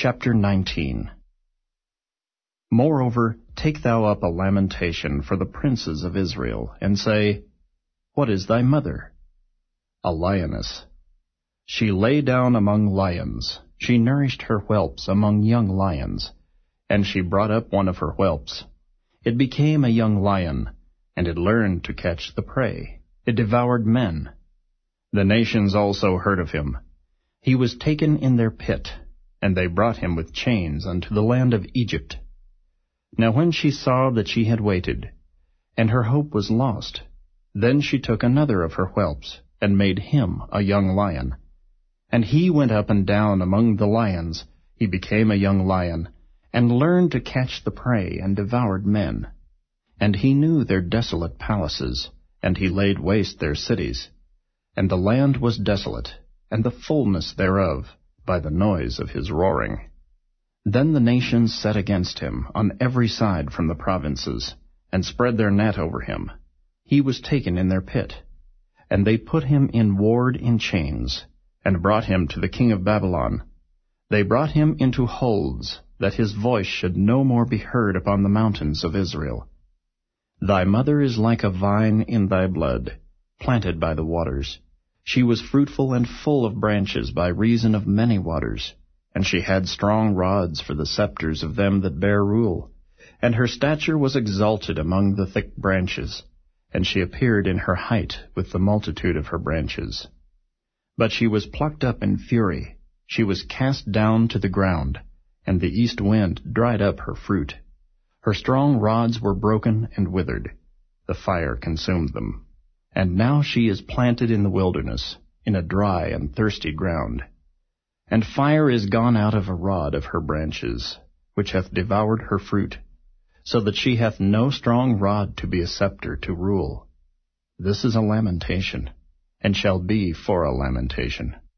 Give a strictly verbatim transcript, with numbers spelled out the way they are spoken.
Chapter nineteen. Moreover, take thou up a lamentation for the princes of Israel, and say, What is thy mother? A lioness. She lay down among lions, she nourished her whelps among young lions, and she brought up one of her whelps. It became a young lion, and it learned to catch the prey. It devoured men. The nations also heard of him. He was taken in their pit, and they brought him with chains unto the land of Egypt. Now when she saw that she had waited, and her hope was lost, then she took another of her whelps, and made him a young lion. And he went up and down among the lions, he became a young lion, and learned to catch the prey, and devoured men. And he knew their desolate palaces, and he laid waste their cities. And the land was desolate, and the fullness thereof, by the noise of his roaring. Then the nations set against him on every side from the provinces, and spread their net over him. He was taken in their pit. And they put him in ward in chains, and brought him to the king of Babylon. They brought him into holds, that his voice should no more be heard upon the mountains of Israel. Thy mother is like a vine in thy blood, planted by the waters. She was fruitful and full of branches by reason of many waters, and she had strong rods for the scepters of them that bear rule. And her stature was exalted among the thick branches, and she appeared in her height with the multitude of her branches. But she was plucked up in fury, she was cast down to the ground, and the east wind dried up her fruit. Her strong rods were broken and withered, the fire consumed them. And now she is planted in the wilderness, in a dry and thirsty ground. And fire is gone out of a rod of her branches, which hath devoured her fruit, so that she hath no strong rod to be a scepter to rule. This is a lamentation, and shall be for a lamentation.